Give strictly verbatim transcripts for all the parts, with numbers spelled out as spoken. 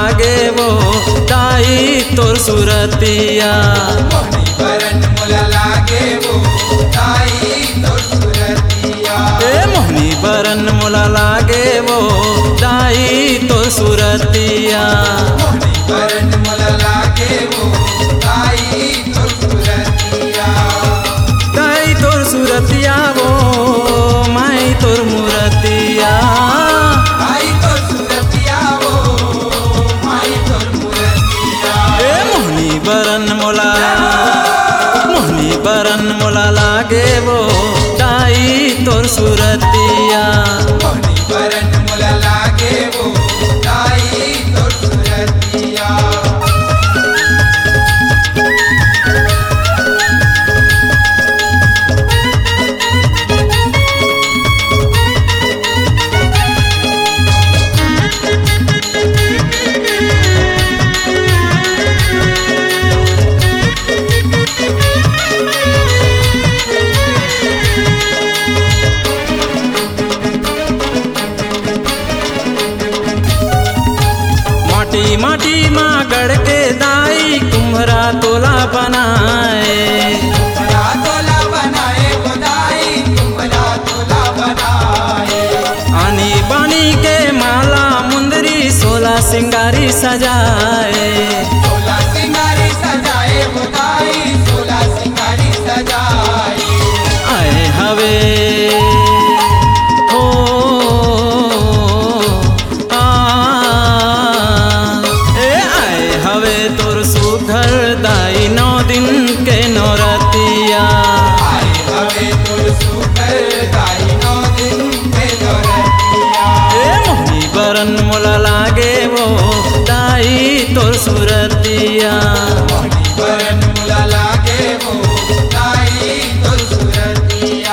लागे वो दाई तोर सुरतिया। मोहनी बरन मोला लागे वो दाई तोर सुरतिया। ए मोहनी बरन मोला लागे वो दाई तोर सुरतिया। मोहनी बरन मोला लागे वो दाई तोर सुरतिया। दाई तोर सुरतिया वो माई तोर मूरतिया। दाई तोर सुरतिया वो माई तोर मूरतिया। ए मोहनी बरन मोला मोहनी बरन मोला लागे वो दाई तोर सुरतिया। मोहनी बरन मोला लागे वो दाई तोर सुरतिया। माटी माटी माँ गढ़ के दाई कुम्हरा तोला बनाए। कुम्हरा तोला बनाए वो दाई कुम्हरा तोला बनाए। आनी बानी के माला मुंदरी सोला सिंगारी सजाए। सोला सिंगारी सजाए वो दाई सोला सिंगारी सजाए। आए हवे हो आ ए आए हवे तोर सुघर दाई नौ दिन के नौरतिया। आए हवे तोर सुघर दाई नौ दिन के नौरतिया। ए मोहनी बरन मोला लागे वो दाई तोर सुरतिया। मोहनी बरन मोला लागे वो दाई तोर सुरतिया।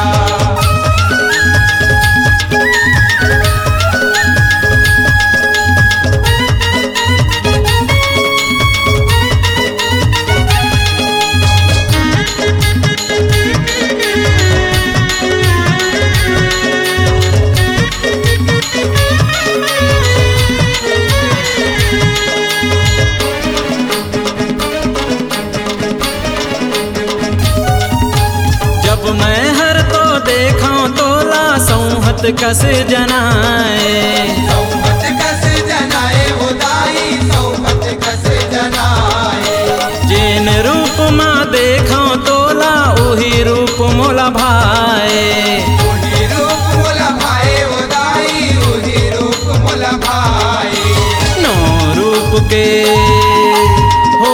जब मैं हर तो देखा तोला सौहत कस जनाए। सौहत कस जनाए वो दाई सौहत कस जनाए। जेन रूप माँ देखा तोला उही रूप मोला भाए। उही रूप मोला भाए वो दाई उही रूप मोला भाए। नौ रूप के हो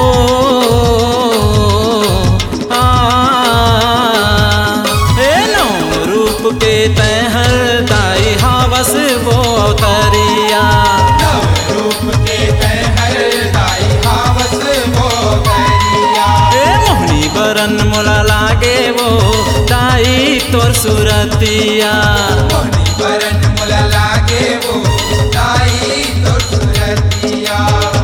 आ ए नौ रूप के तहर दाई हावस वो अवतरिया। नव रूप के तहर दाई हावस वो करिया। ए मोहनी बरन मोला लागे वो दाई तोर सुरतिया। मोहनी बरन मोला लागे वो दाई तोर सुरतिया।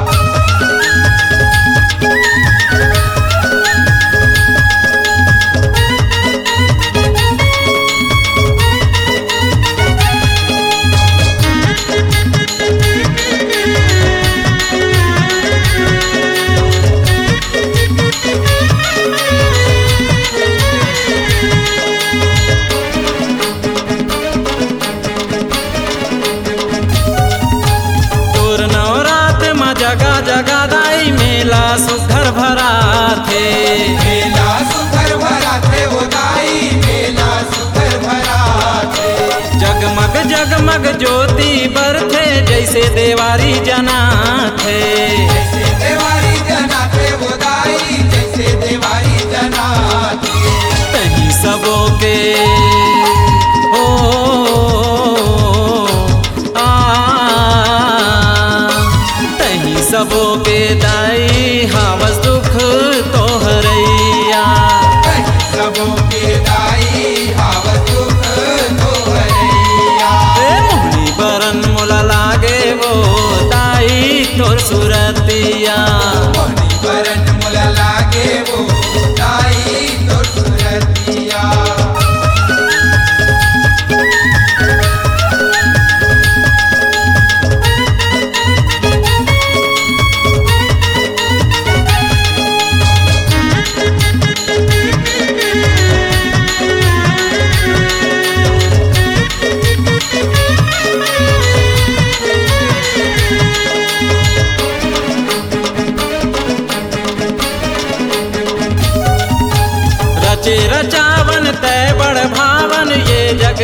तोर नवरात माँ जगा जगा दाई मेला सुघर भरा थे। मेला सुघर भरा थे वो दाई मेला सुघर भरा थे। जगमग जगमग ज्योति बरथे जैसे देवारी जना थे। जैसे देवारी जना थे वो दाई जैसे देवारी जना थे। तही सबों के हो आ तही सबों के दाई हावस दुख तोहरैया। कहीं सबों के दाई हावस दुख तोहरैया। ए मोहनी बरन मोला लागे वो दाई तोर सुरतिया। मोहनी बरन मोला लागे वो दाई तोर सुरतिया।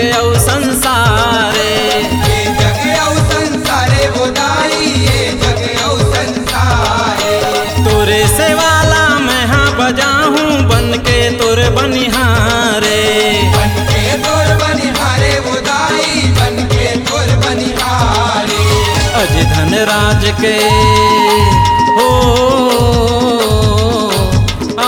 औ संसारे। ये जग औ संसारे वो दाई ये जग औ संसारे। तोरे से वाला मैं हाँ बजाहूँ बन के तोरे बनिहारे। बन के तोर बनिहारे वो दाई बन के तोर बनिहारे। अज धनराज के हो आ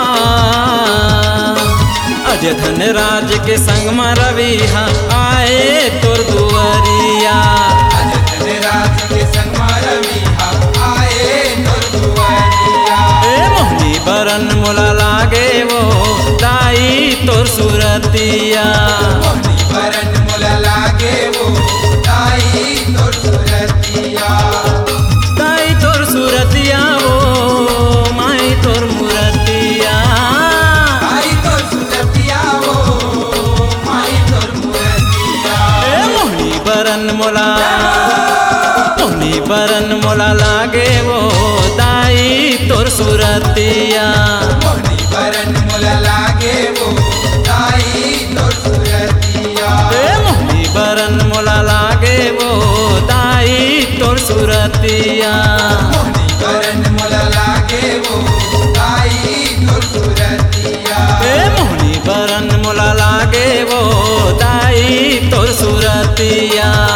अज धनराज के संग में रविहा आए तोर दुआरिया। अज धनराज के संग में रविहा आए तोर दुआरिया। ए मोहनी बरन मोला लागे वो दाई तोर सुरतिया। मोहनी बरन मोला लागे वो दाई तोर सुरतिया। दाई तोर सुरतिया वो माई तोर मुरतिया। दाई तोर सुरतिया वो माई तोर मुरतिया। ए मोहनी बरन मोला मोहनी बरन मोला लागे वो दाई तोर सुरतिया। मोहनी बरन मोला लागे वो दाई तोर सुरतिया। ए मोहनी बरन मोला लागे वो दाई तोर सुरतिया। मोहनी बरन मोला लागे वो दाई तोर सुरतिया। ए मोहनी बरन मोला लागे वो दाई तोर सुरतिया।